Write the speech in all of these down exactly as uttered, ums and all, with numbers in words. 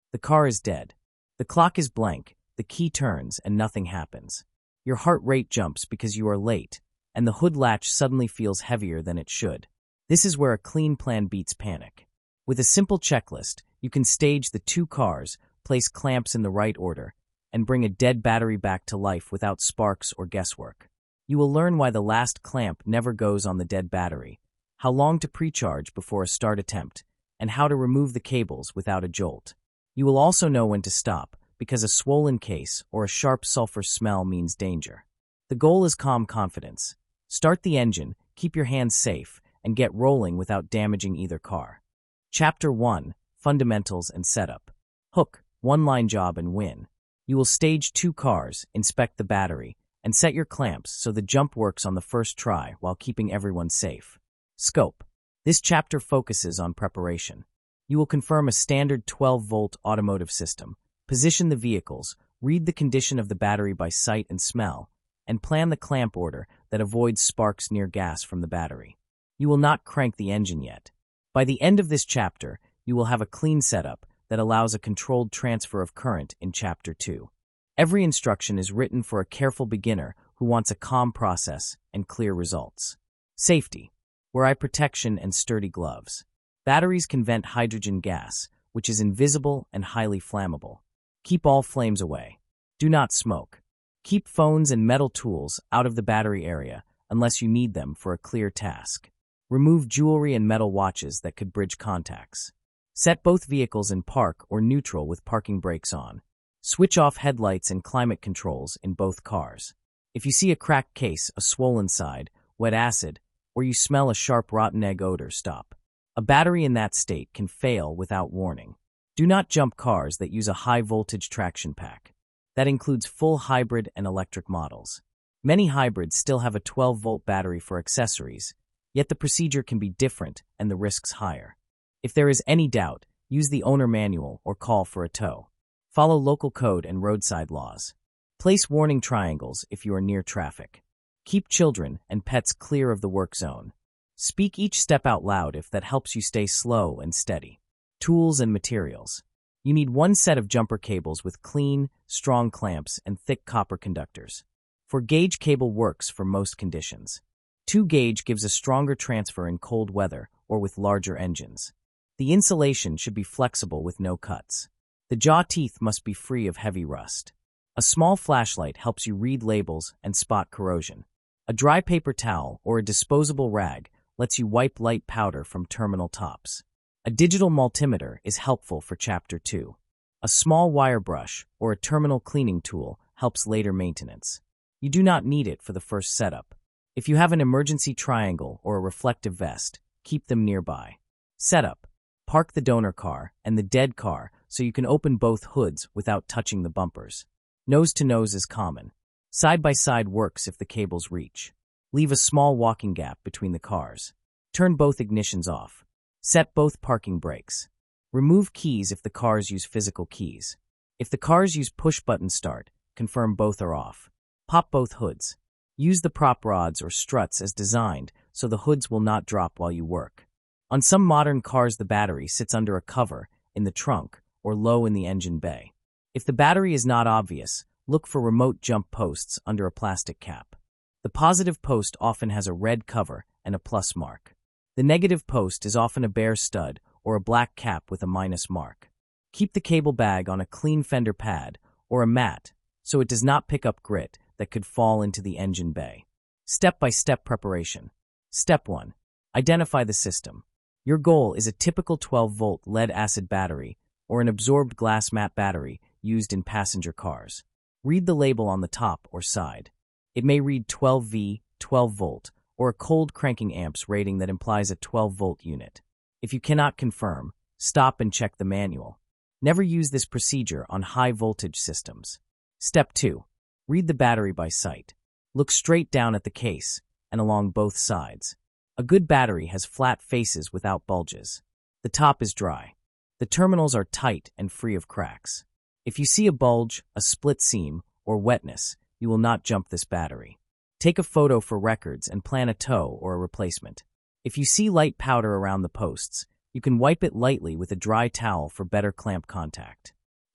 The car is dead. The clock is blank, the key turns, and nothing happens. Your heart rate jumps because you are late, and the hood latch suddenly feels heavier than it should. This is where a clean plan beats panic. With a simple checklist, you can stage the two cars, place clamps in the right order, and bring a dead battery back to life without sparks or guesswork. You will learn why the last clamp never goes on the dead battery, how long to precharge before a start attempt, and how to remove the cables without a jolt. You will also know when to stop, because a swollen case or a sharp sulfur smell means danger. The goal is calm confidence. Start the engine, keep your hands safe, and get rolling without damaging either car. Chapter one. Fundamentals and Setup. Hook, one-line job and win. You will stage two cars, inspect the battery, and set your clamps so the jump works on the first try while keeping everyone safe. Scope. This chapter focuses on preparation. You will confirm a standard twelve volt automotive system, position the vehicles, read the condition of the battery by sight and smell, and plan the clamp order that avoids sparks near gas from the battery. You will not crank the engine yet. By the end of this chapter, you will have a clean setup that allows a controlled transfer of current in Chapter two. Every instruction is written for a careful beginner who wants a calm process and clear results. Safety. Wear eye protection and sturdy gloves. Batteries can vent hydrogen gas, which is invisible and highly flammable. Keep all flames away. Do not smoke. Keep phones and metal tools out of the battery area unless you need them for a clear task. Remove jewelry and metal watches that could bridge contacts. Set both vehicles in park or neutral with parking brakes on. Switch off headlights and climate controls in both cars. If you see a cracked case, a swollen side, wet acid, or you smell a sharp rotten egg odor, stop. A battery in that state can fail without warning. Do not jump cars that use a high-voltage traction pack. That includes full hybrid and electric models. Many hybrids still have a twelve volt battery for accessories, yet the procedure can be different and the risks higher. If there is any doubt, use the owner manual or call for a tow. Follow local code and roadside laws. Place warning triangles if you are near traffic. Keep children and pets clear of the work zone. Speak each step out loud if that helps you stay slow and steady. Tools and materials. You need one set of jumper cables with clean, strong clamps and thick copper conductors. four gauge cable works for most conditions. two gauge gives a stronger transfer in cold weather or with larger engines. The insulation should be flexible with no cuts. The jaw teeth must be free of heavy rust. A small flashlight helps you read labels and spot corrosion. A dry paper towel or a disposable rag lets you wipe light powder from terminal tops. A digital multimeter is helpful for Chapter two. A small wire brush or a terminal cleaning tool helps later maintenance. You do not need it for the first setup. If you have an emergency triangle or a reflective vest, keep them nearby. Setup. Park the donor car and the dead car so you can open both hoods without touching the bumpers. Nose-to-nose is common. Side-by-side works if the cables reach. Leave a small walking gap between the cars. Turn both ignitions off. Set both parking brakes. Remove keys if the cars use physical keys. If the cars use push-button start, confirm both are off. Pop both hoods. Use the prop rods or struts as designed so the hoods will not drop while you work. On some modern cars, the battery sits under a cover, in the trunk, or low in the engine bay. If the battery is not obvious, look for remote jump posts under a plastic cap. The positive post often has a red cover and a plus mark. The negative post is often a bare stud or a black cap with a minus mark. Keep the cable bag on a clean fender pad or a mat so it does not pick up grit that could fall into the engine bay. Step-by-step preparation. Step one. Identify the system. Your goal is a typical twelve volt lead-acid battery or an absorbed glass mat battery used in passenger cars. Read the label on the top or side. It may read twelve volt, twelve volt, or a cold cranking amps rating that implies a twelve volt unit. If you cannot confirm, stop and check the manual. Never use this procedure on high-voltage systems. Step two. Read the battery by sight. Look straight down at the case and along both sides. A good battery has flat faces without bulges. The top is dry. The terminals are tight and free of cracks. If you see a bulge, a split seam, or wetness, you will not jump this battery. Take a photo for records and plan a tow or a replacement. If you see light powder around the posts, you can wipe it lightly with a dry towel for better clamp contact.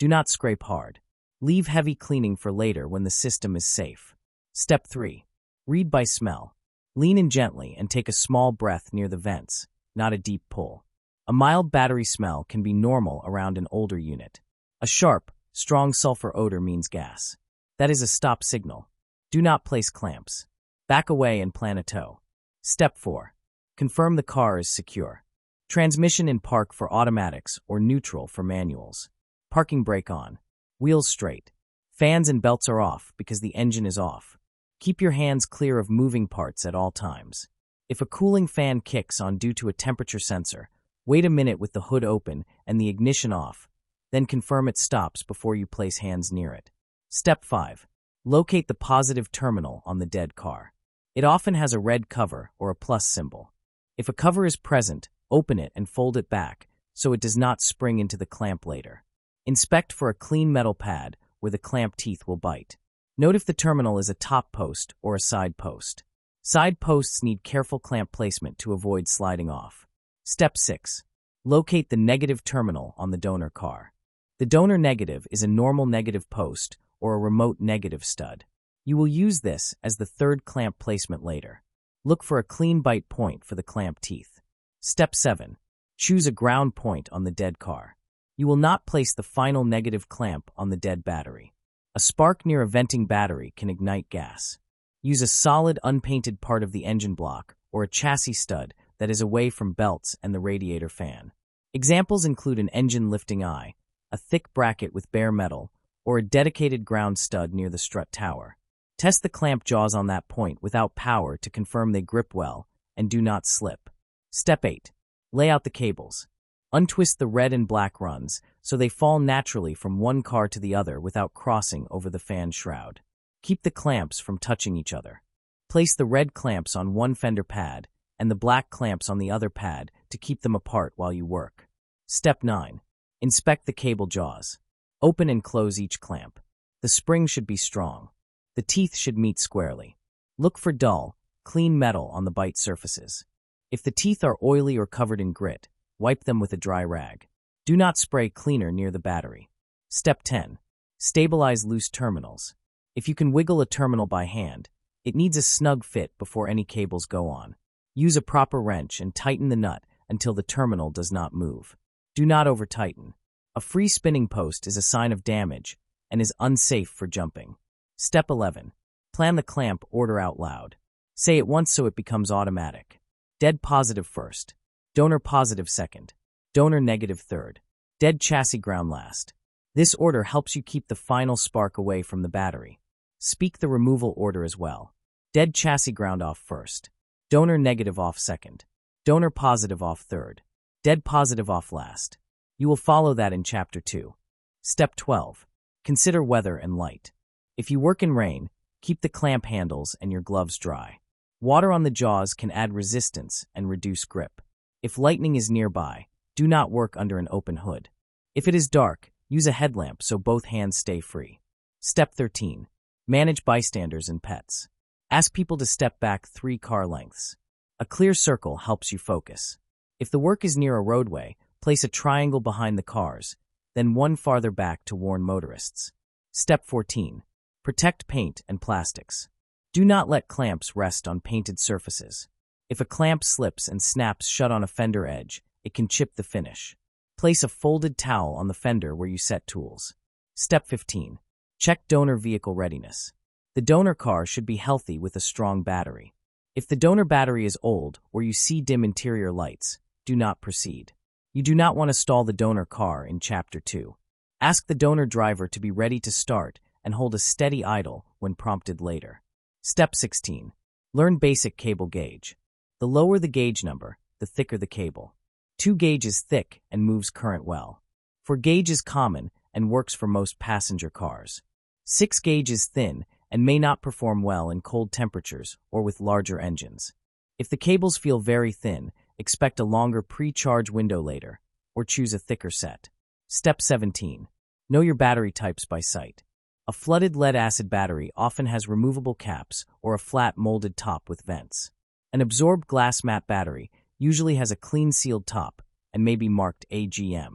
Do not scrape hard. Leave heavy cleaning for later when the system is safe. Step three. Read by smell. Lean in gently and take a small breath near the vents, not a deep pull. A mild battery smell can be normal around an older unit. A sharp, strong sulfur odor means gas. That is a stop signal. Do not place clamps. Back away and plan a tow. Step four. Confirm the car is secure. Transmission in park for automatics or neutral for manuals. Parking brake on. Wheels straight. Fans and belts are off because the engine is off. Keep your hands clear of moving parts at all times. If a cooling fan kicks on due to a temperature sensor, wait a minute with the hood open and the ignition off, then confirm it stops before you place hands near it. Step five. Locate the positive terminal on the dead car. It often has a red cover or a plus symbol. If a cover is present, open it and fold it back so it does not spring into the clamp later. Inspect for a clean metal pad where the clamp teeth will bite. Note if the terminal is a top post or a side post. Side posts need careful clamp placement to avoid sliding off. Step six. Locate the negative terminal on the donor car. The donor negative is a normal negative post or a remote negative stud. You will use this as the third clamp placement later. Look for a clean bite point for the clamp teeth. Step seven. Choose a ground point on the dead car. You will not place the final negative clamp on the dead battery. A spark near a venting battery can ignite gas. Use a solid, unpainted part of the engine block or a chassis stud that is away from belts and the radiator fan. Examples include an engine lifting eye, a thick bracket with bare metal, or a dedicated ground stud near the strut tower. Test the clamp jaws on that point without power to confirm they grip well and do not slip. Step eight. Lay out the cables. Untwist the red and black runs so they fall naturally from one car to the other without crossing over the fan shroud. Keep the clamps from touching each other. Place the red clamps on one fender pad and the black clamps on the other pad to keep them apart while you work. Step nine. Inspect the cable jaws. Open and close each clamp. The spring should be strong. The teeth should meet squarely. Look for dull, clean metal on the bite surfaces. If the teeth are oily or covered in grit, wipe them with a dry rag. Do not spray cleaner near the battery. Step ten. Stabilize loose terminals. If you can wiggle a terminal by hand, it needs a snug fit before any cables go on. Use a proper wrench and tighten the nut until the terminal does not move. Do not over-tighten. A free spinning post is a sign of damage and is unsafe for jumping. Step eleven. Plan the clamp order out loud. Say it once so it becomes automatic. Dead positive first. Donor positive second. Donor negative third. Dead chassis ground last. This order helps you keep the final spark away from the battery. Speak the removal order as well. Dead chassis ground off first. Donor negative off second. Donor positive off third. Dead positive off last. You will follow that in Chapter two. Step twelve. Consider weather and light. If you work in rain, keep the clamp handles and your gloves dry. Water on the jaws can add resistance and reduce grip. If lightning is nearby, do not work under an open hood. If it is dark, use a headlamp so both hands stay free. Step thirteen. Manage bystanders and pets. Ask people to step back three car lengths. A clear circle helps you focus. If the work is near a roadway, place a triangle behind the cars, then one farther back to warn motorists. Step fourteen. Protect paint and plastics. Do not let clamps rest on painted surfaces. If a clamp slips and snaps shut on a fender edge, it can chip the finish. Place a folded towel on the fender where you set tools. Step fifteen. Check donor vehicle readiness. The donor car should be healthy with a strong battery. If the donor battery is old or you see dim interior lights, do not proceed. You do not want to stall the donor car in Chapter two. Ask the donor driver to be ready to start and hold a steady idle when prompted later. Step sixteen. Learn basic cable gauge. The lower the gauge number, the thicker the cable. Two gauge is thick and moves current well. Four gauge is common and works for most passenger cars. Six gauge is thin and may not perform well in cold temperatures or with larger engines. If the cables feel very thin, expect a longer pre-charge window later, or choose a thicker set. Step seventeen. Know your battery types by sight. A flooded lead-acid battery often has removable caps or a flat molded top with vents. An absorbed glass matte battery usually has a clean sealed top and may be marked A G M.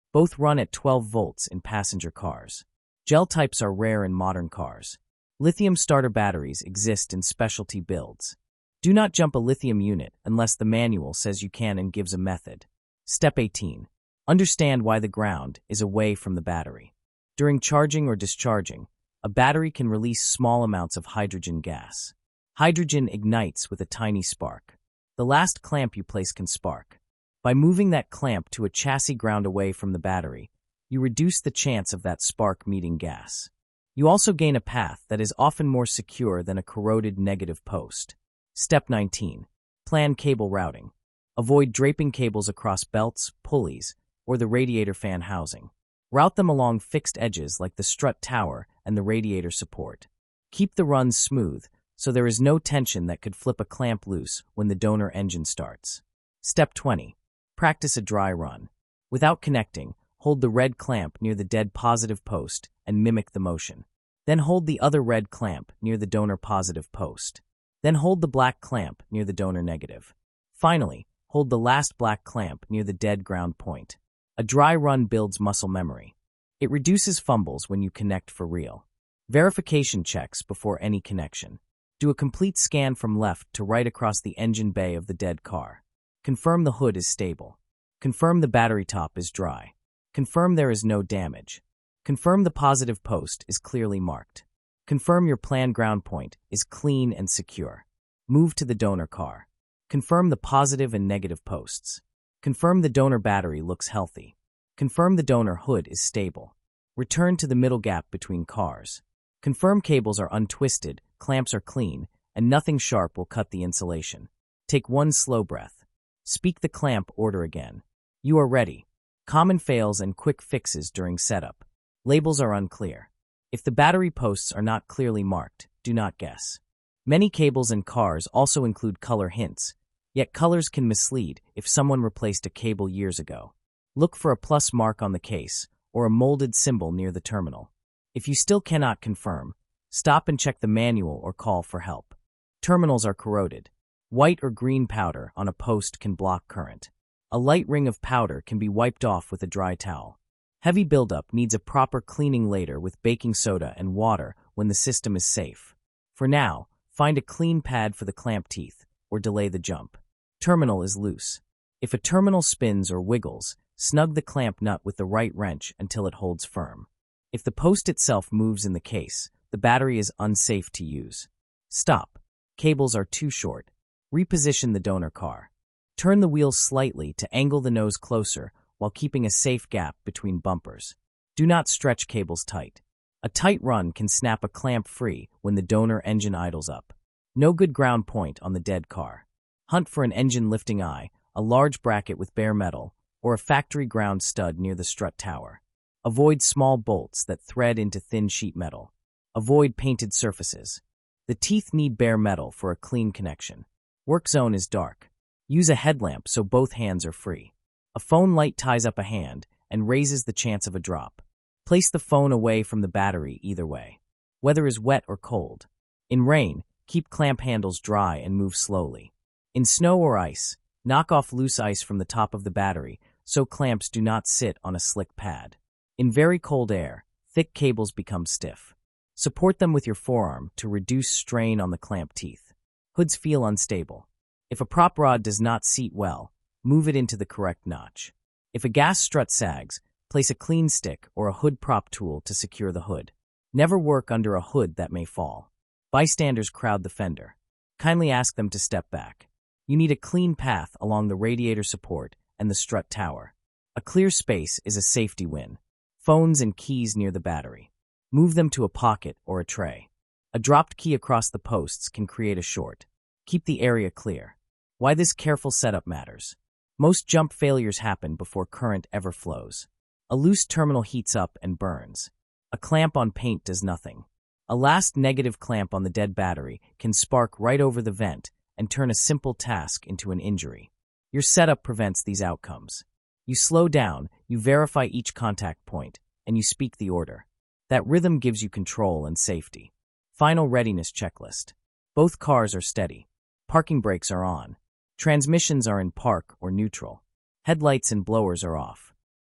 Both run at twelve volts in passenger cars. Gel types are rare in modern cars. Lithium starter batteries exist in specialty builds. Do not jump a lithium unit unless the manual says you can and gives a method. Step eighteen. Understand why the ground is away from the battery. During charging or discharging, a battery can release small amounts of hydrogen gas. Hydrogen ignites with a tiny spark. The last clamp you place can spark. By moving that clamp to a chassis ground away from the battery, you reduce the chance of that spark meeting gas. You also gain a path that is often more secure than a corroded negative post. Step nineteen. Plan cable routing. Avoid draping cables across belts, pulleys, or the radiator fan housing. Route them along fixed edges like the strut tower and the radiator support. Keep the runs smooth so there is no tension that could flip a clamp loose when the donor engine starts. Step twenty. Practice a dry run. Without connecting, hold the red clamp near the dead positive post and mimic the motion. Then hold the other red clamp near the donor positive post. Then hold the black clamp near the donor negative. Finally, hold the last black clamp near the dead ground point. A dry run builds muscle memory. It reduces fumbles when you connect for real. Verification checks before any connection. Do a complete scan from left to right across the engine bay of the dead car. Confirm the hood is stable. Confirm the battery top is dry. Confirm there is no damage. Confirm the positive post is clearly marked. Confirm your planned ground point is clean and secure. Move to the donor car. Confirm the positive and negative posts. Confirm the donor battery looks healthy. Confirm the donor hood is stable. Return to the middle gap between cars. Confirm cables are untwisted, clamps are clean, and nothing sharp will cut the insulation. Take one slow breath. Speak the clamp order again. You are ready. Common fails and quick fixes during setup. Labels are unclear. If the battery posts are not clearly marked, do not guess. Many cables in cars also include color hints, yet colors can mislead if someone replaced a cable years ago. Look for a plus mark on the case or a molded symbol near the terminal. If you still cannot confirm, stop and check the manual or call for help. Terminals are corroded. White or green powder on a post can block current. A light ring of powder can be wiped off with a dry towel. Heavy buildup needs a proper cleaning later with baking soda and water when the system is safe. For now, find a clean pad for the clamp teeth or delay the jump. Terminal is loose. If a terminal spins or wiggles, snug the clamp nut with the right wrench until it holds firm. If the post itself moves in the case, the battery is unsafe to use. Stop. Cables are too short. Reposition the donor car. Turn the wheels slightly to angle the nose closer while keeping a safe gap between bumpers. Do not stretch cables tight. A tight run can snap a clamp free when the donor engine idles up. No good ground point on the dead car. Hunt for an engine lifting eye, a large bracket with bare metal, or a factory ground stud near the strut tower. Avoid small bolts that thread into thin sheet metal. Avoid painted surfaces. The teeth need bare metal for a clean connection. Work zone is dark. Use a headlamp so both hands are free. A phone light ties up a hand and raises the chance of a drop. Place the phone away from the battery either way. Weather is wet or cold. In rain, keep clamp handles dry and move slowly. In snow or ice, knock off loose ice from the top of the battery so clamps do not sit on a slick pad. In very cold air, thick cables become stiff. Support them with your forearm to reduce strain on the clamp teeth. Hoods feel unstable. If a prop rod does not seat well, move it into the correct notch. If a gas strut sags, place a clean stick or a hood prop tool to secure the hood. Never work under a hood that may fall. Bystanders crowd the fender. Kindly ask them to step back. You need a clean path along the radiator support and the strut tower. A clear space is a safety win. Phones and keys near the battery. Move them to a pocket or a tray. A dropped key across the posts can create a short. Keep the area clear. Why this careful setup matters. Most jump failures happen before current ever flows. A loose terminal heats up and burns. A clamp on paint does nothing. A last negative clamp on the dead battery can spark right over the vent and turn a simple task into an injury. Your setup prevents these outcomes. You slow down, you verify each contact point, and you speak the order. That rhythm gives you control and safety. Final readiness checklist. Both cars are steady. Parking brakes are on. Transmissions are in park or neutral. Headlights and blowers are off.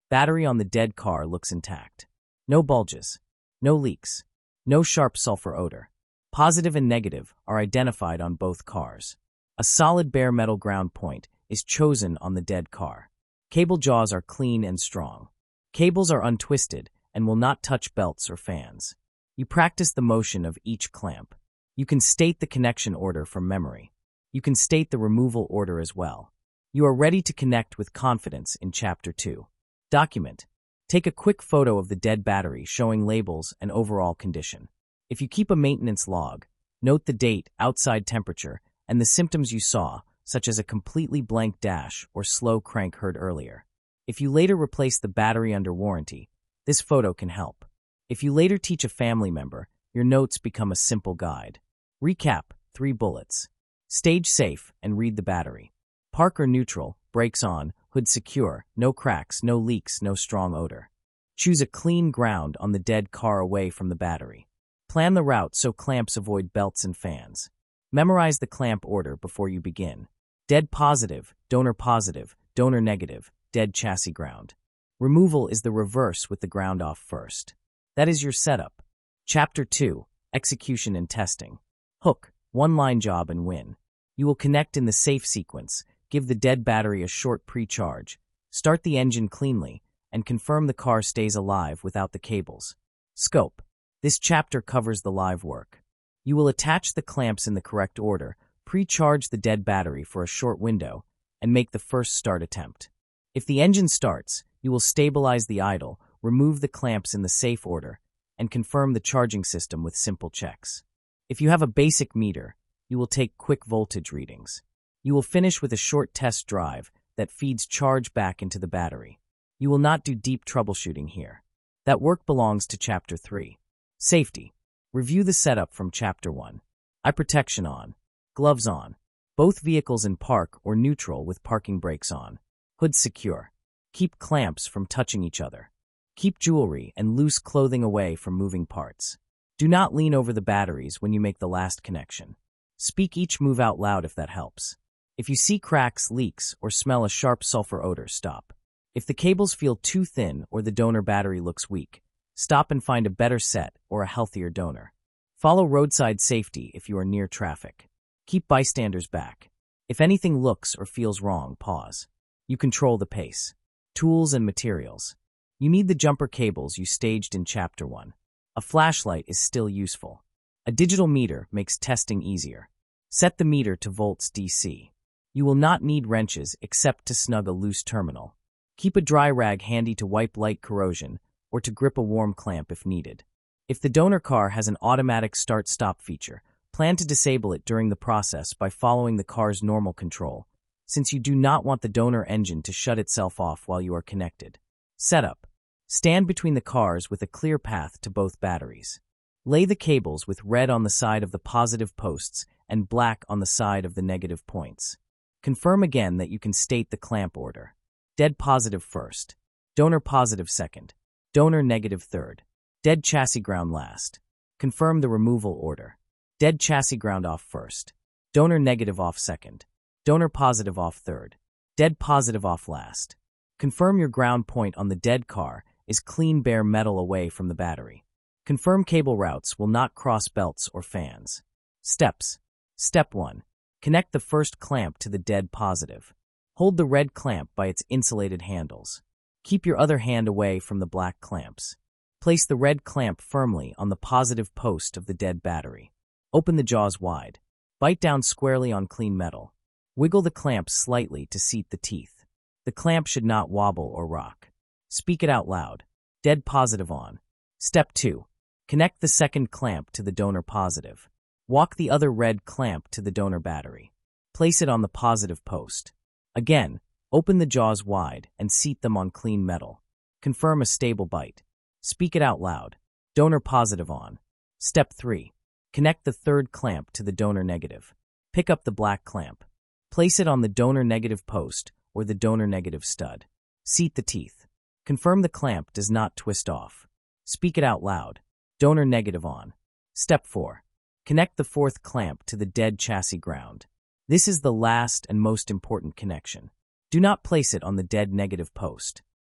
Battery on the dead car looks intact. No bulges. No leaks. No sharp sulfur odor. Positive and negative are identified on both cars. A solid bare metal ground point is chosen on the dead car. Cable jaws are clean and strong. Cables are untwisted and will not touch belts or fans. You practice the motion of each clamp. You can state the connection order from memory. You can state the removal order as well. You are ready to connect with confidence in Chapter two. Document. Take a quick photo of the dead battery showing labels and overall condition. If you keep a maintenance log, note the date, outside temperature, and the symptoms you saw, such as a completely blank dash or slow crank heard earlier. If you later replace the battery under warranty, this photo can help. If you later teach a family member, your notes become a simple guide. Recap, three bullets. Stage safe and read the battery. Park or neutral, brakes on, hood secure, no cracks, no leaks, no strong odor. Choose a clean ground on the dead car away from the battery. Plan the route so clamps avoid belts and fans. Memorize the clamp order before you begin. Dead positive, donor positive, donor negative, dead chassis ground. Removal is the reverse with the ground off first. That is your setup. Chapter two, Execution and Testing. Hook, one-line job and win. You will connect in the safe sequence, give the dead battery a short pre-charge, start the engine cleanly, and confirm the car stays alive without the cables. Scope. This chapter covers the live work. You will attach the clamps in the correct order, pre-charge the dead battery for a short window, and make the first start attempt. If the engine starts, you will stabilize the idle, remove the clamps in the safe order, and confirm the charging system with simple checks. If you have a basic meter, you will take quick voltage readings. You will finish with a short test drive that feeds charge back into the battery. You will not do deep troubleshooting here. That work belongs to Chapter three. Safety. Review the setup from Chapter one. Eye protection on. Gloves on. Both vehicles in park or neutral with parking brakes on. Hood secure. Keep clamps from touching each other. Keep jewelry and loose clothing away from moving parts. Do not lean over the batteries when you make the last connection. Speak each move out loud if that helps. If you see cracks, leaks, or smell a sharp sulfur odor, stop. If the cables feel too thin or the donor battery looks weak, stop and find a better set or a healthier donor. Follow roadside safety if you are near traffic. Keep bystanders back. If anything looks or feels wrong, pause. You control the pace. Tools and materials. You need the jumper cables you staged in Chapter one. A flashlight is still useful. A digital meter makes testing easier. Set the meter to volts D C. You will not need wrenches except to snug a loose terminal. Keep a dry rag handy to wipe light corrosion or to grip a warm clamp if needed. If the donor car has an automatic start-stop feature, plan to disable it during the process by following the car's normal control, since you do not want the donor engine to shut itself off while you are connected. Setup. Stand between the cars with a clear path to both batteries. Lay the cables with red on the side of the positive posts and black on the side of the negative points. Confirm again that you can state the clamp order. Dead positive first. Donor positive second. Donor negative third. Dead chassis ground last. Confirm the removal order. Dead chassis ground off first. Donor negative off second. Donor positive off third. Dead positive off last. Confirm your ground point on the dead car is clean bare metal away from the battery. Confirm cable routes will not cross belts or fans. Steps. Step one. Connect the first clamp to the dead positive. Hold the red clamp by its insulated handles. Keep your other hand away from the black clamps. Place the red clamp firmly on the positive post of the dead battery. Open the jaws wide. Bite down squarely on clean metal. Wiggle the clamp slightly to seat the teeth. The clamp should not wobble or rock. Speak it out loud. Dead positive on. Step two. Connect the second clamp to the donor positive. Walk the other red clamp to the donor battery. Place it on the positive post. Again, open the jaws wide and seat them on clean metal. Confirm a stable bite. Speak it out loud. Donor positive on. Step three. Connect the third clamp to the donor negative. Pick up the black clamp. Place it on the donor negative post or the donor negative stud. Seat the teeth. Confirm the clamp does not twist off. Speak it out loud. Donor negative on. Step four. Connect the fourth clamp to the dead chassis ground. This is the last and most important connection. Do not place it on the dead negative post.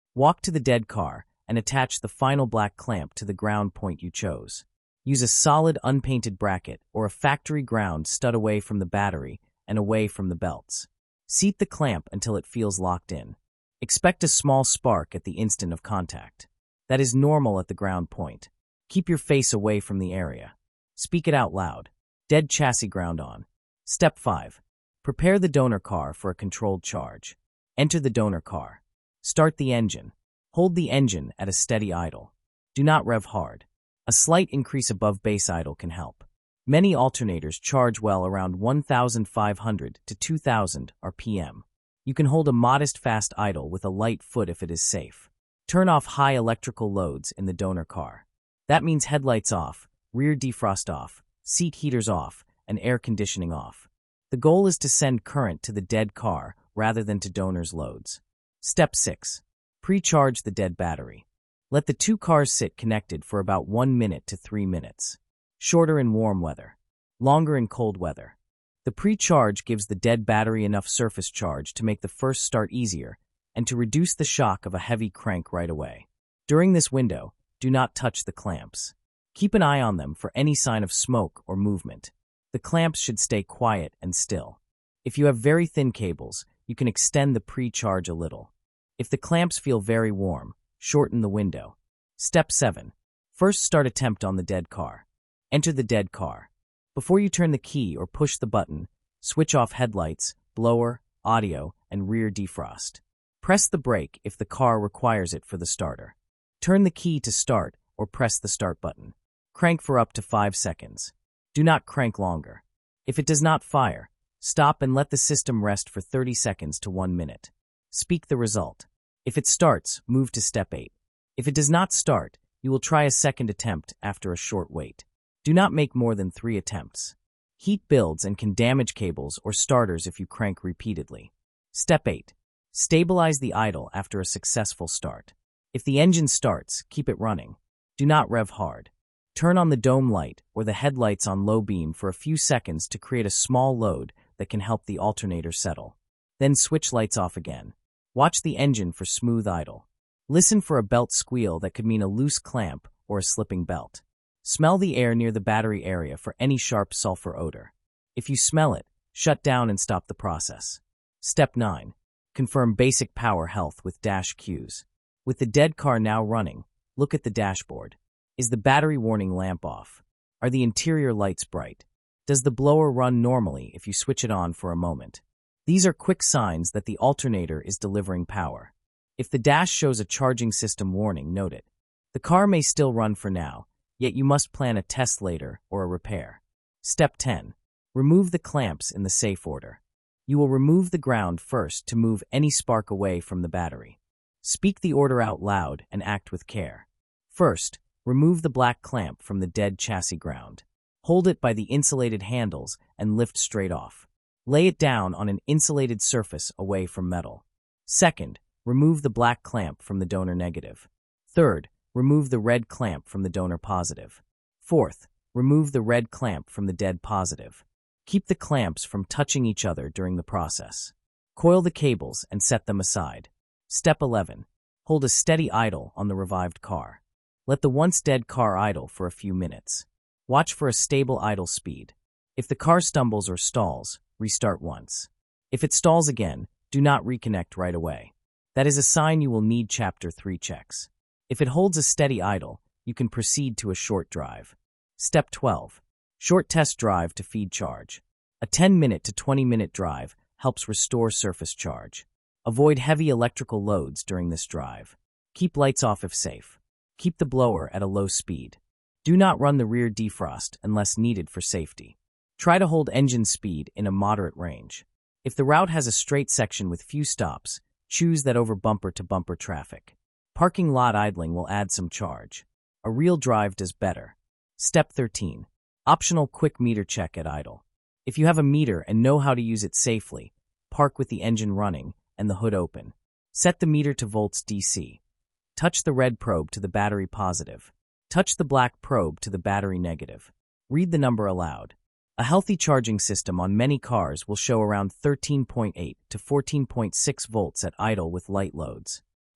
Walk to the dead car and attach the final black clamp to the ground point you chose. Use a solid unpainted bracket or a factory ground stud away from the battery and away from the belts. Seat the clamp until it feels locked in. Expect a small spark at the instant of contact. That is normal at the ground point. Keep your face away from the area. Speak it out loud. Dead chassis ground on. Step five. Prepare the donor car for a controlled charge. Enter the donor car. Start the engine. Hold the engine at a steady idle. Do not rev hard. A slight increase above base idle can help. Many alternators charge well around one thousand five hundred to two thousand R P M. You can hold a modest fast idle with a light foot if it is safe. Turn off high electrical loads in the donor car. That means headlights off, rear defrost off, seat heaters off, and air conditioning off. The goal is to send current to the dead car rather than to donor's loads. Step six. Pre-charge the dead battery. Let the two cars sit connected for about one minute to three minutes. Shorter in warm weather. Longer in cold weather. The pre-charge gives the dead battery enough surface charge to make the first start easier and to reduce the shock of a heavy crank right away. During this window, do not touch the clamps. Keep an eye on them for any sign of smoke or movement. The clamps should stay quiet and still. If you have very thin cables, you can extend the pre-charge a little. If the clamps feel very warm, shorten the window. Step seven. First start attempt on the dead car. Enter the dead car. Before you turn the key or push the button, switch off headlights, blower, audio, and rear defrost. Press the brake if the car requires it for the starter. Turn the key to start or press the start button. Crank for up to five seconds. Do not crank longer. If it does not fire, stop and let the system rest for thirty seconds to one minute. Speak the result. If it starts, move to step eight. If it does not start, you will try a second attempt after a short wait. Do not make more than three attempts. Heat builds and can damage cables or starters if you crank repeatedly. Step eight. Stabilize the idle after a successful start. If the engine starts, keep it running. Do not rev hard. Turn on the dome light or the headlights on low beam for a few seconds to create a small load that can help the alternator settle. Then switch lights off again. Watch the engine for smooth idle. Listen for a belt squeal that could mean a loose clamp or a slipping belt. Smell the air near the battery area for any sharp sulfur odor. If you smell it, shut down and stop the process. Step nine. Confirm basic power health with dash cues. With the dead car now running, look at the dashboard. Is the battery warning lamp off? Are the interior lights bright? Does the blower run normally if you switch it on for a moment? These are quick signs that the alternator is delivering power. If the dash shows a charging system warning, note it. The car may still run for now, yet you must plan a test later or a repair. Step ten. Remove the clamps in the safe order. You will remove the ground first to move any spark away from the battery. Speak the order out loud and act with care. First, remove the black clamp from the dead chassis ground. Hold it by the insulated handles and lift straight off. Lay it down on an insulated surface away from metal. Second, remove the black clamp from the donor negative. Third, remove the red clamp from the donor positive. Fourth, remove the red clamp from the dead positive. Keep the clamps from touching each other during the process. Coil the cables and set them aside. Step eleven. Hold a steady idle on the revived car. Let the once dead car idle for a few minutes. Watch for a stable idle speed. If the car stumbles or stalls, restart once. If it stalls again, do not reconnect right away. That is a sign you will need Chapter three checks. If it holds a steady idle, you can proceed to a short drive. Step twelve. Short test drive to feed charge. A ten minute to twenty minute drive helps restore surface charge. Avoid heavy electrical loads during this drive. Keep lights off if safe. Keep the blower at a low speed. Do not run the rear defrost unless needed for safety. Try to hold engine speed in a moderate range. If the route has a straight section with few stops, choose that over bumper-to-bumper traffic. Parking lot idling will add some charge. A real drive does better. Step thirteen. Optional quick meter check at idle. If you have a meter and know how to use it safely, park with the engine running and the hood open. Set the meter to volts D C. Touch the red probe to the battery positive. Touch the black probe to the battery negative. Read the number aloud. A healthy charging system on many cars will show around thirteen point eight to fourteen point six volts at idle with light loads.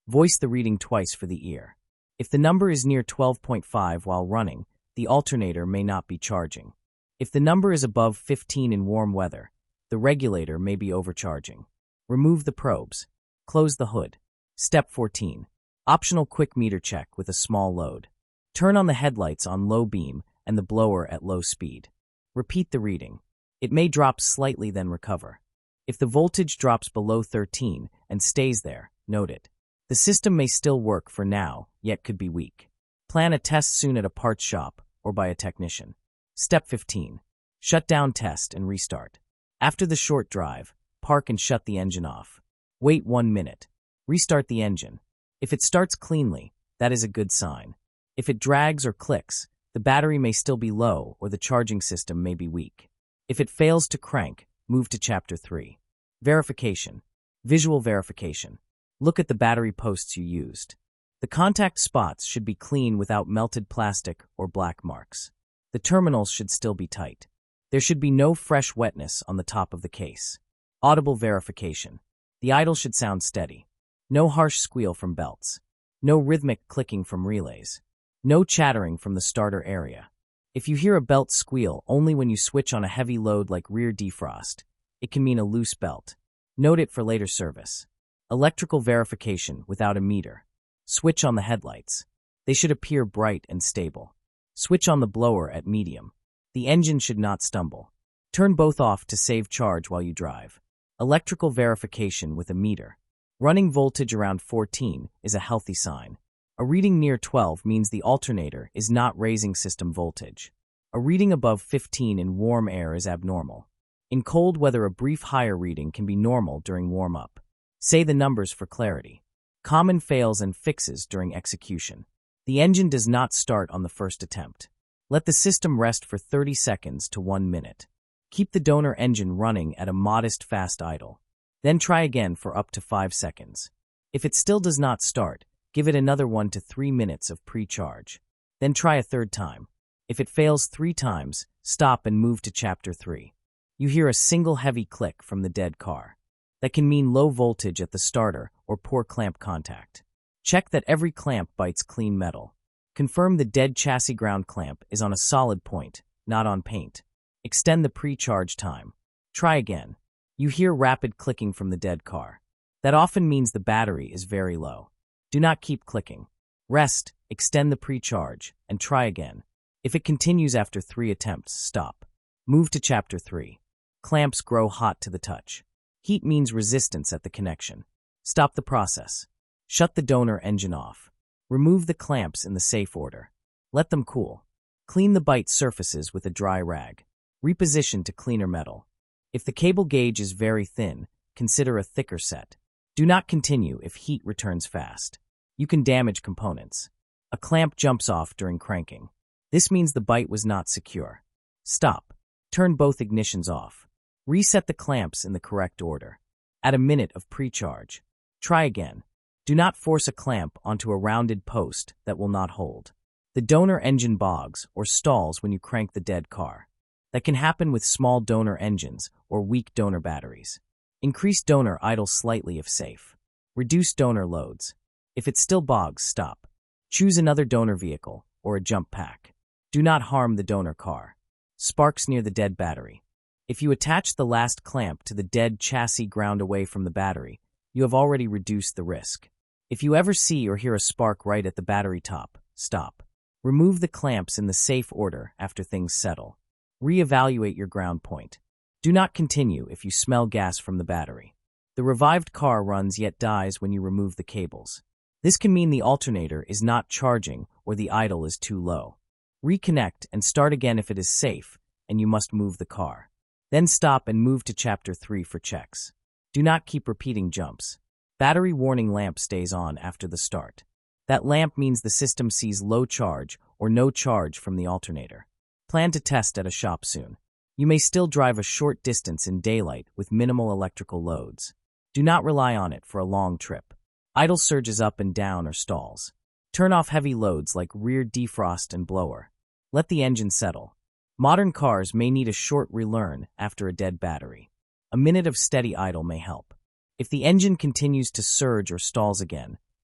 Voice the reading twice for the ear. If the number is near twelve point five while running, the alternator may not be charging. If the number is above fifteen in warm weather, the regulator may be overcharging. Remove the probes. Close the hood. Step fourteen. Optional quick meter check with a small load. Turn on the headlights on low beam and the blower at low speed. Repeat the reading. It may drop slightly then recover. If the voltage drops below thirteen and stays there, note it. The system may still work for now, yet could be weak. Plan a test soon at a parts shop or by a technician. Step fifteen. Shut down test and restart. After the short drive, park and shut the engine off. Wait one minute. Restart the engine. If it starts cleanly, that is a good sign. If it drags or clicks, the battery may still be low or the charging system may be weak. If it fails to crank, move to Chapter three. Verification. Visual verification. Look at the battery posts you used. The contact spots should be clean without melted plastic or black marks. The terminals should still be tight. There should be no fresh wetness on the top of the case. Audible verification. The idle should sound steady. No harsh squeal from belts. No rhythmic clicking from relays. No chattering from the starter area. If you hear a belt squeal only when you switch on a heavy load like rear defrost, it can mean a loose belt. Note it for later service. Electrical verification without a meter. Switch on the headlights. They should appear bright and stable. Switch on the blower at medium. The engine should not stumble. Turn both off to save charge while you drive. Electrical verification with a meter. Running voltage around fourteen is a healthy sign. A reading near twelve means the alternator is not raising system voltage. A reading above fifteen in warm air is abnormal. In cold weather, a brief higher reading can be normal during warm-up. Say the numbers for clarity. Common fails and fixes during execution. The engine does not start on the first attempt. Let the system rest for thirty seconds to one minute. Keep the donor engine running at a modest fast idle. Then try again for up to five seconds. If it still does not start, give it another one to three minutes of pre-charge. Then try a third time. If it fails three times, stop and move to Chapter three. You hear a single heavy click from the dead car. That can mean low voltage at the starter or poor clamp contact. Check that every clamp bites clean metal. Confirm the dead chassis ground clamp is on a solid point, not on paint. Extend the pre-charge time. Try again. You hear rapid clicking from the dead car. That often means the battery is very low. Do not keep clicking. Rest, extend the pre-charge, and try again. If it continues after three attempts, stop. Move to Chapter three. Clamps grow hot to the touch. Heat means resistance at the connection. Stop the process. Shut the donor engine off. Remove the clamps in the safe order. Let them cool. Clean the bite surfaces with a dry rag. Reposition to cleaner metal. If the cable gauge is very thin, consider a thicker set. Do not continue if heat returns fast. You can damage components. A clamp jumps off during cranking. This means the bite was not secure. Stop. Turn both ignitions off. Reset the clamps in the correct order. Add a minute of pre-charge. Try again. Do not force a clamp onto a rounded post that will not hold. The donor engine bogs or stalls when you crank the dead car. That can happen with small donor engines or weak donor batteries. Increase donor idle slightly if safe. Reduce donor loads. If it still bogs, stop. Choose another donor vehicle or a jump pack. Do not harm the donor car. Sparks near the dead battery. If you attach the last clamp to the dead chassis ground away from the battery, you have already reduced the risk. If you ever see or hear a spark right at the battery top, stop. Remove the clamps in the safe order after things settle. Re-evaluate your ground point. Do not continue if you smell gas from the battery. The revived car runs yet dies when you remove the cables. This can mean the alternator is not charging or the idle is too low. Reconnect and start again if it is safe and you must move the car. Then stop and move to Chapter three for checks. Do not keep repeating jumps. Battery warning lamp stays on after the start. That lamp means the system sees low charge or no charge from the alternator. Plan to test at a shop soon. You may still drive a short distance in daylight with minimal electrical loads. Do not rely on it for a long trip. Idle surges up and down or stalls. Turn off heavy loads like rear defrost and blower. Let the engine settle. Modern cars may need a short relearn after a dead battery. A minute of steady idle may help. If the engine continues to surge or stalls again,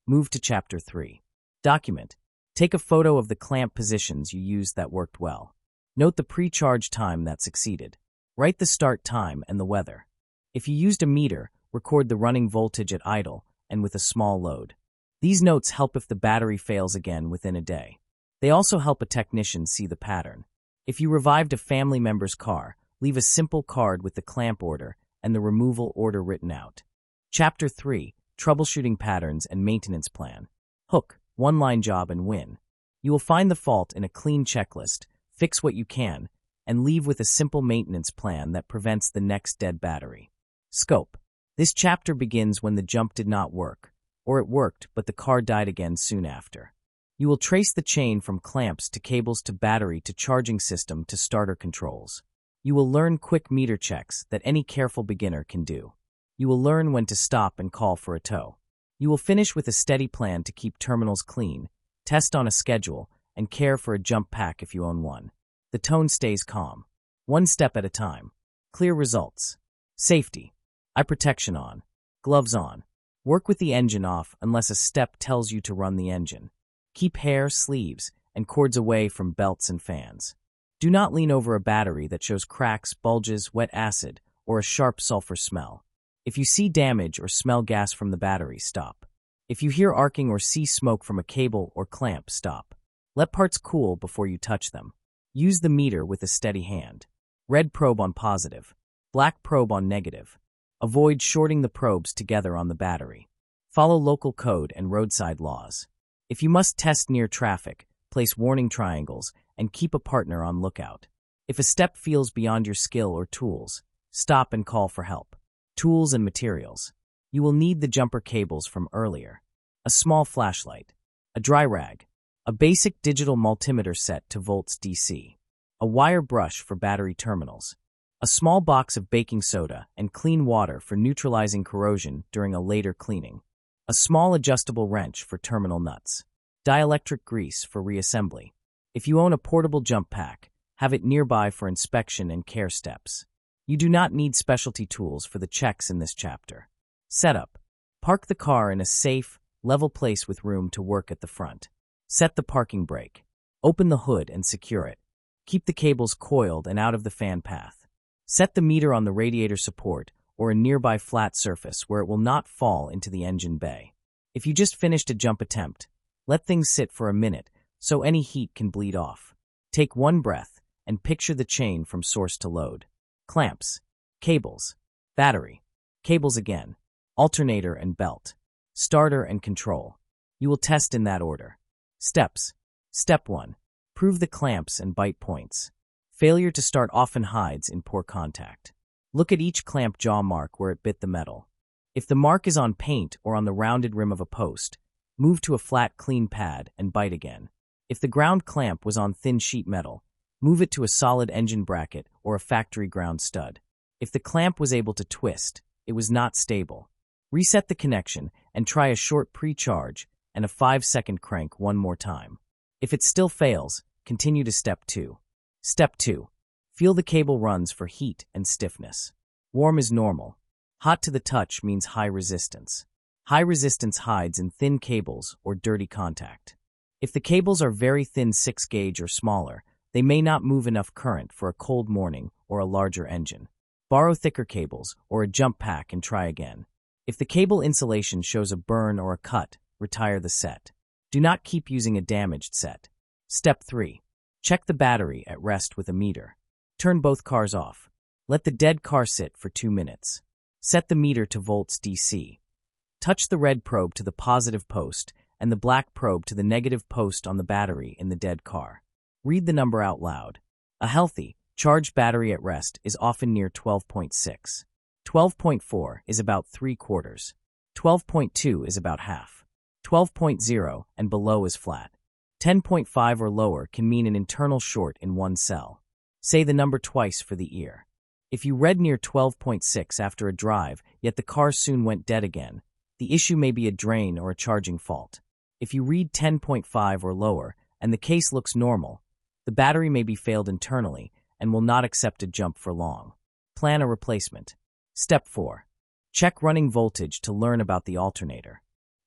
Move to Chapter three. Document. Take a photo of the clamp positions you used that worked well. Note the pre-charge time that succeeded. Write the start time and the weather. If you used a meter, record the running voltage at idle and with a small load. These notes help if the battery fails again within a day. They also help a technician see the pattern. If you revived a family member's car, leave a simple card with the clamp order and the removal order written out. Chapter three. Troubleshooting patterns and maintenance plan. Hook, one-line job and win. You will find the fault in a clean checklist, fix what you can, and leave with a simple maintenance plan that prevents the next dead battery. Scope. This chapter begins when the jump did not work, or it worked but the car died again soon after. You will trace the chain from clamps to cables to battery to charging system to starter controls. You will learn quick meter checks that any careful beginner can do. You will learn when to stop and call for a tow. You will finish with a steady plan to keep terminals clean, test on a schedule, and care for a jump pack if you own one. The tone stays calm. One step at a time. Clear results. Safety. Eye protection on. Gloves on. Work with the engine off unless a step tells you to run the engine. Keep hair, sleeves, and cords away from belts and fans. Do not lean over a battery that shows cracks, bulges, wet acid, or a sharp sulfur smell. If you see damage or smell gas from the battery, stop. If you hear arcing or see smoke from a cable or clamp, stop. Let parts cool before you touch them. Use the meter with a steady hand. Red probe on positive. Black probe on negative. Avoid shorting the probes together on the battery. Follow local code and roadside laws. If you must test near traffic, place warning triangles and keep a partner on lookout. If a step feels beyond your skill or tools, stop and call for help. Tools and materials. You will need the jumper cables from earlier. A small flashlight. A dry rag. A basic digital multimeter set to volts D C. A wire brush for battery terminals. A small box of baking soda and clean water for neutralizing corrosion during a later cleaning. A small adjustable wrench for terminal nuts. Dielectric grease for reassembly. If you own a portable jump pack, have it nearby for inspection and care steps. You do not need specialty tools for the checks in this chapter. Setup. Park the car in a safe, level place with room to work at the front. Set the parking brake. Open the hood and secure it. Keep the cables coiled and out of the fan path. Set the meter on the radiator support or a nearby flat surface where it will not fall into the engine bay. If you just finished a jump attempt, let things sit for a minute so any heat can bleed off. Take one breath and picture the chain from source to load. Clamps, cables, battery, cables again, alternator and belt, starter and control. You will test in that order. Steps. Step one. Prove the clamps and bite points. Failure to start often hides in poor contact. Look at each clamp jaw mark where it bit the metal. If the mark is on paint or on the rounded rim of a post, move to a flat, clean pad and bite again. If the ground clamp was on thin sheet metal, move it to a solid engine bracket or a factory ground stud. If the clamp was able to twist, it was not stable. Reset the connection and try a short pre-charge and a five second crank one more time. If it still fails, continue to step two. Step two. Feel the cable runs for heat and stiffness. Warm is normal. Hot to the touch means high resistance. High resistance hides in thin cables or dirty contact. If the cables are very thin six gauge or smaller, they may not move enough current for a cold morning or a larger engine. Borrow thicker cables or a jump pack and try again. If the cable insulation shows a burn or a cut, retire the set. Do not keep using a damaged set. Step three. Check the battery at rest with a meter. Turn both cars off. Let the dead car sit for two minutes. Set the meter to volts D C. Touch the red probe to the positive post and the black probe to the negative post on the battery in the dead car. Read the number out loud. A healthy, charged battery at rest is often near twelve point six. twelve point four is about three quarters. twelve point two is about half. twelve point zero and below is flat. ten point five or lower can mean an internal short in one cell. Say the number twice for the ear. If you read near twelve point six after a drive, yet the car soon went dead again, the issue may be a drain or a charging fault. If you read ten point five or lower and the case looks normal, the battery may be failed internally and will not accept a jump for long. Plan a replacement. Step four. Check running voltage to learn about the alternator.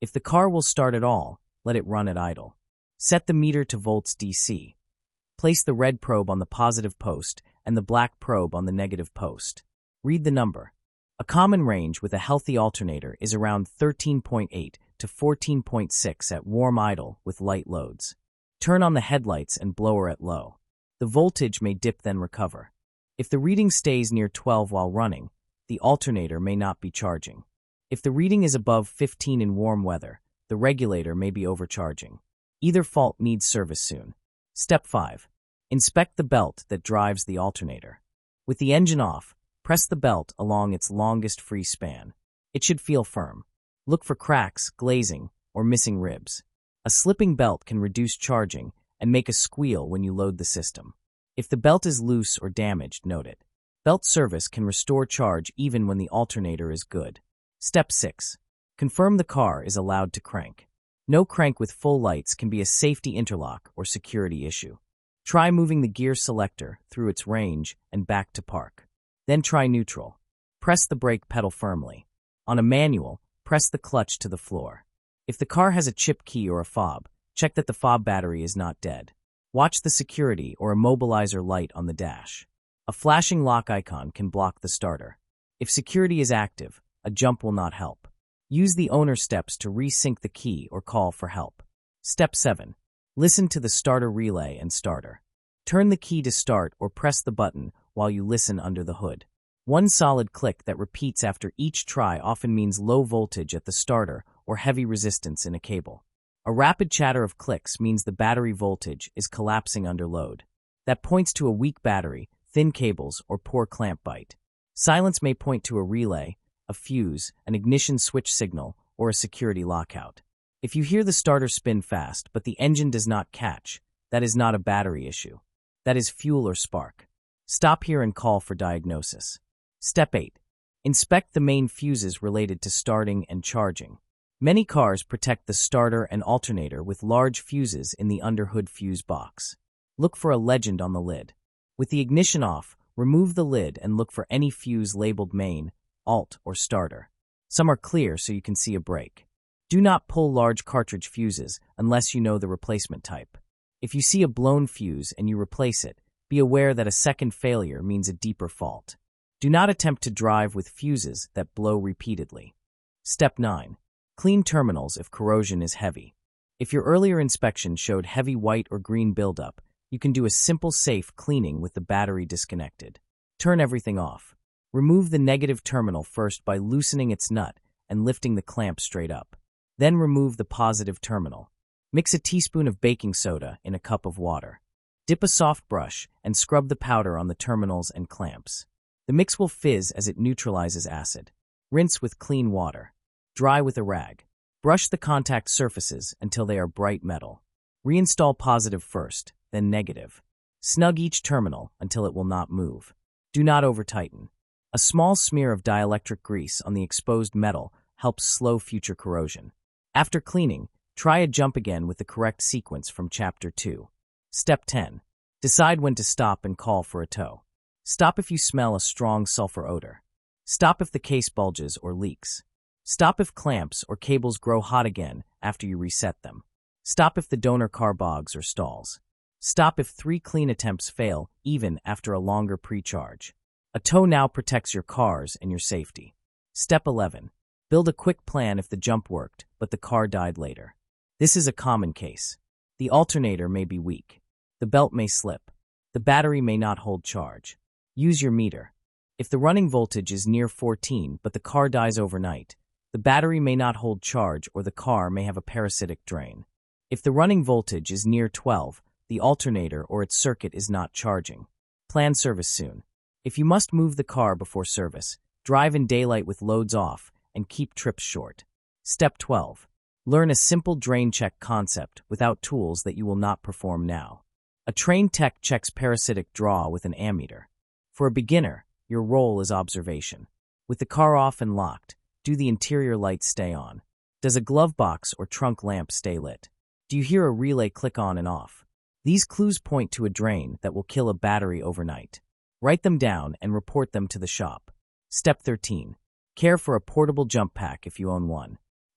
If the car will start at all, let it run at idle. Set the meter to volts D C. Place the red probe on the positive post and the black probe on the negative post. Read the number. A common range with a healthy alternator is around thirteen point eight to fourteen point six at warm idle with light loads. Turn on the headlights and blower at low. The voltage may dip then recover. If the reading stays near twelve while running, the alternator may not be charging. If the reading is above fifteen in warm weather, the regulator may be overcharging. Either fault needs service soon. Step five. Inspect the belt that drives the alternator. With the engine off, press the belt along its longest free span. It should feel firm. Look for cracks, glazing, or missing ribs. A slipping belt can reduce charging and make a squeal when you load the system. If the belt is loose or damaged, note it. Belt service can restore charge even when the alternator is good. Step six. Confirm the car is allowed to crank. No crank with full lights can be a safety interlock or security issue. Try moving the gear selector through its range and back to park. Then try neutral. Press the brake pedal firmly. On a manual, press the clutch to the floor. If the car has a chip key or a fob, check that the fob battery is not dead. Watch the security or immobilizer light on the dash. A flashing lock icon can block the starter. If security is active, a jump will not help. Use the owner steps to resync the key or call for help. Step seven. Listen to the starter relay and starter. Turn the key to start or press the button while you listen under the hood. One solid click that repeats after each try often means low voltage at the starter or heavy resistance in a cable. A rapid chatter of clicks means the battery voltage is collapsing under load. That points to a weak battery, thin cables, or poor clamp bite. Silence may point to a relay, a fuse, an ignition switch signal, or a security lockout. If you hear the starter spin fast but the engine does not catch, that is not a battery issue. That is fuel or spark. Stop here and call for diagnosis. Step eight. Inspect the main fuses related to starting and charging. Many cars protect the starter and alternator with large fuses in the underhood fuse box. Look for a legend on the lid. With the ignition off, remove the lid and look for any fuse labeled main, alt, or starter. Some are clear so you can see a break. Do not pull large cartridge fuses unless you know the replacement type. If you see a blown fuse and you replace it, be aware that a second failure means a deeper fault. Do not attempt to drive with fuses that blow repeatedly. Step nine. Clean terminals if corrosion is heavy. If your earlier inspection showed heavy white or green buildup, you can do a simple safe cleaning with the battery disconnected. Turn everything off. Remove the negative terminal first by loosening its nut and lifting the clamp straight up. Then remove the positive terminal. Mix a teaspoon of baking soda in a cup of water. Dip a soft brush and scrub the powder on the terminals and clamps. The mix will fizz as it neutralizes acid. Rinse with clean water. Dry with a rag. Brush the contact surfaces until they are bright metal. Reinstall positive first, then negative. Snug each terminal until it will not move. Do not over-tighten. A small smear of dielectric grease on the exposed metal helps slow future corrosion. After cleaning, try a jump again with the correct sequence from Chapter two. Step ten. Decide when to stop and call for a tow. Stop if you smell a strong sulfur odor. Stop if the case bulges or leaks. Stop if clamps or cables grow hot again after you reset them. Stop if the donor car bogs or stalls. Stop if three clean attempts fail even after a longer pre-charge. A tow now protects your cars and your safety. Step eleven. Build a quick plan if the jump worked, but the car died later. This is a common case. The alternator may be weak. The belt may slip. The battery may not hold charge. Use your meter. If the running voltage is near fourteen but the car dies overnight, the battery may not hold charge or the car may have a parasitic drain. If the running voltage is near twelve, the alternator or its circuit is not charging. Plan service soon. If you must move the car before service, drive in daylight with loads off and keep trips short. Step twelve. Learn a simple drain check concept without tools that you will not perform now. A trained tech checks parasitic draw with an ammeter. For a beginner, your role is observation. With the car off and locked, do the interior lights stay on? Does a glove box or trunk lamp stay lit? Do you hear a relay click on and off? These clues point to a drain that will kill a battery overnight. Write them down and report them to the shop. Step thirteen. Care for a portable jump pack if you own one.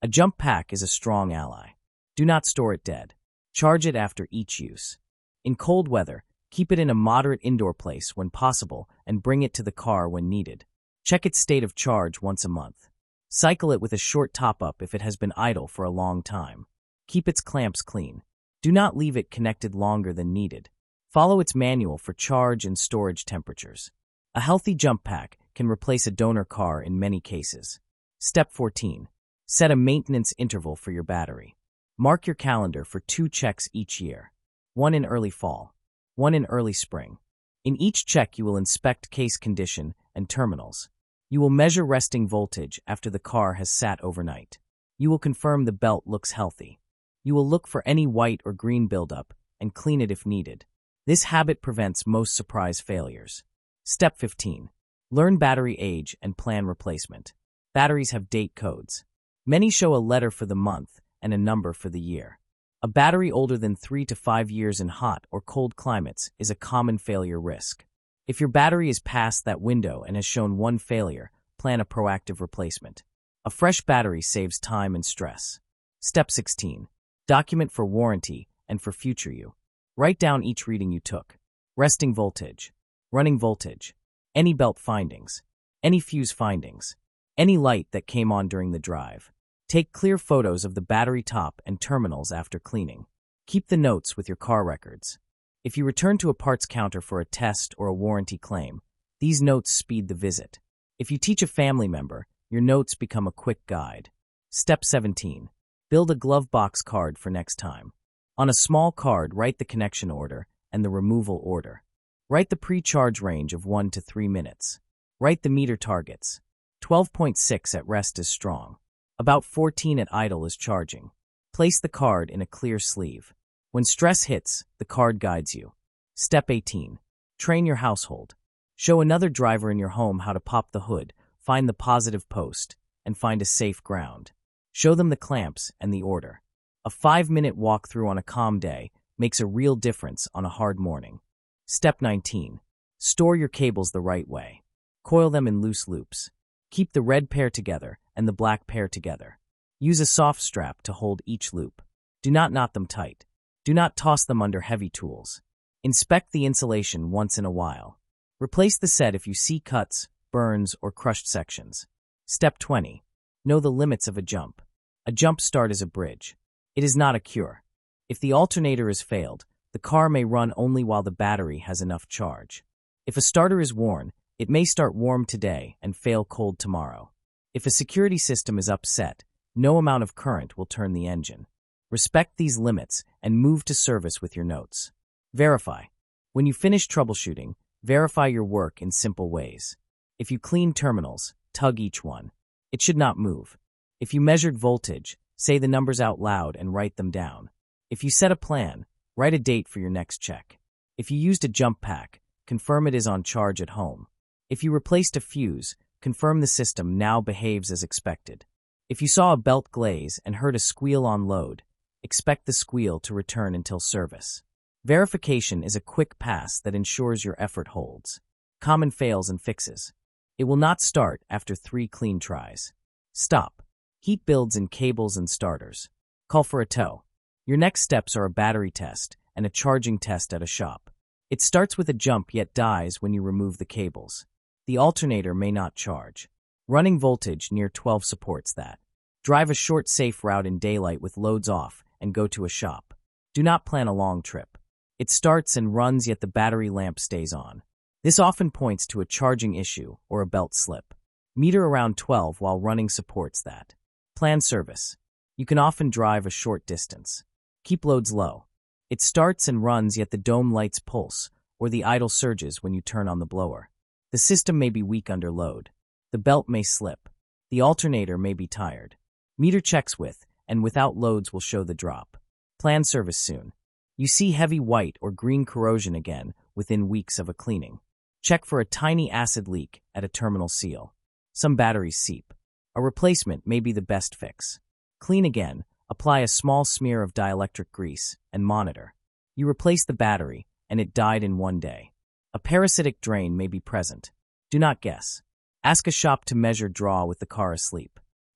A jump pack is a strong ally. Do not store it dead. Charge it after each use. In cold weather, keep it in a moderate indoor place when possible and bring it to the car when needed. Check its state of charge once a month. Cycle it with a short top-up if it has been idle for a long time. Keep its clamps clean. Do not leave it connected longer than needed. Follow its manual for charge and storage temperatures. A healthy jump pack can replace a donor car in many cases. Step fourteen. Set a maintenance interval for your battery. Mark your calendar for two checks each year. One in early fall, one in early spring. In each check, you will inspect case condition and terminals. You will measure resting voltage after the car has sat overnight. You will confirm the belt looks healthy. You will look for any white or green buildup and clean it if needed. This habit prevents most surprise failures. Step fifteen. Learn battery age and plan replacement. Batteries have date codes. Many show a letter for the month and a number for the year. A battery older than three to five years in hot or cold climates is a common failure risk. If your battery is past that window and has shown one failure, plan a proactive replacement. A fresh battery saves time and stress. Step sixteen. Document for warranty and for future you. Write down each reading you took. Resting voltage, running voltage, any belt findings, any fuse findings, any light that came on during the drive. Take clear photos of the battery top and terminals after cleaning. Keep the notes with your car records. If you return to a parts counter for a test or a warranty claim, these notes speed the visit. If you teach a family member, your notes become a quick guide. Step seventeen. Build a glove box card for next time. On a small card, write the connection order and the removal order. Write the pre-charge range of one to three minutes. Write the meter targets. twelve point six at rest is strong. About fourteen at idle is charging. Place the card in a clear sleeve. When stress hits, the card guides you. Step eighteen. Train your household. Show another driver in your home how to pop the hood, find the positive post, and find a safe ground. Show them the clamps and the order. A five-minute walkthrough on a calm day makes a real difference on a hard morning. Step nineteen. Store your cables the right way. Coil them in loose loops. Keep the red pair together and the black pair together. Use a soft strap to hold each loop. Do not knot them tight. Do not toss them under heavy tools. Inspect the insulation once in a while. Replace the set if you see cuts, burns, or crushed sections. Step twenty. Know the limits of a jump. A jump start is a bridge. It is not a cure. If the alternator is failed, the car may run only while the battery has enough charge. If a starter is worn, it may start warm today and fail cold tomorrow. If a security system is upset, no amount of current will turn the engine. Respect these limits and move to service with your notes. Verify. When you finish troubleshooting, verify your work in simple ways. If you clean terminals, tug each one. It should not move. If you measured voltage, say the numbers out loud and write them down. If you set a plan, write a date for your next check. If you used a jump pack, confirm it is on charge at home. If you replaced a fuse, confirm the system now behaves as expected. If you saw a belt glaze and heard a squeal on load, expect the squeal to return until service. Verification is a quick pass that ensures your effort holds. Common fails and fixes. It will not start after three clean tries. Stop. Heat builds in cables and starters. Call for a tow. Your next steps are a battery test and a charging test at a shop. It starts with a jump yet dies when you remove the cables. The alternator may not charge. Running voltage near twelve supports that. Drive a short safe route in daylight with loads off and go to a shop. Do not plan a long trip. It starts and runs yet the battery lamp stays on. This often points to a charging issue or a belt slip. Meter around twelve while running supports that. Plan service. You can often drive a short distance. Keep loads low. It starts and runs yet the dome lights pulse or the idle surges when you turn on the blower. The system may be weak under load. The belt may slip. The alternator may be tired. Meter checks with and without loads will show the drop. Plan service soon. You see heavy white or green corrosion again within weeks of a cleaning. Check for a tiny acid leak at a terminal seal. Some batteries seep. A replacement may be the best fix. Clean again, apply a small smear of dielectric grease, and monitor. You replace the battery, and it died in one day. A parasitic drain may be present. Do not guess. Ask a shop to measure draw with the car asleep.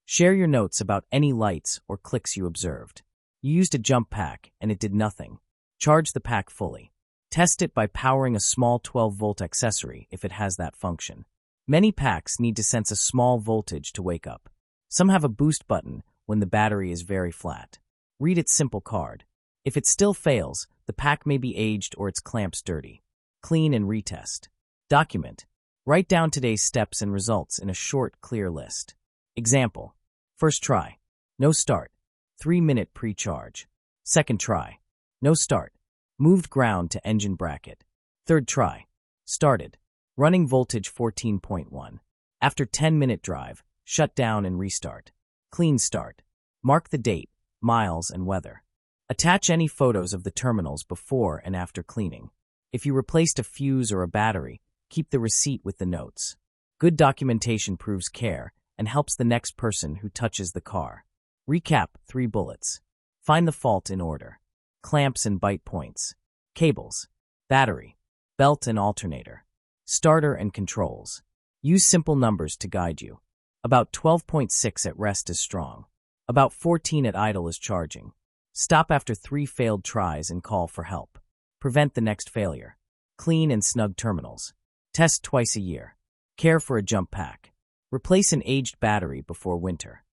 Share your notes about any lights or clicks you observed. You used a jump pack and it did nothing. Charge the pack fully. Test it by powering a small twelve volt accessory if it has that function. Many packs need to sense a small voltage to wake up. Some have a boost button when the battery is very flat. Read its simple card. If it still fails, the pack may be aged or its clamps dirty. Clean and retest. Document. Write down today's steps and results in a short, clear list. Example. First try. No start. three minute pre-charge. Second try. No start. Moved ground to engine bracket. Third try. Started. Running voltage fourteen point one. After ten minute drive, shut down and restart. Clean start. Mark the date, miles, and weather. Attach any photos of the terminals before and after cleaning. If you replaced a fuse or a battery, keep the receipt with the notes. Good documentation proves care and helps the next person who touches the car. Recap three bullets. Find the fault in order. Clamps and bite points. Cables. Battery. Belt and alternator. Starter and controls. Use simple numbers to guide you. About twelve point six at rest is strong. About fourteen at idle is charging. Stop after three failed tries and call for help. Prevent the next failure. Clean and snug terminals. Test twice a year. Care for a jump pack. Replace an aged battery before winter.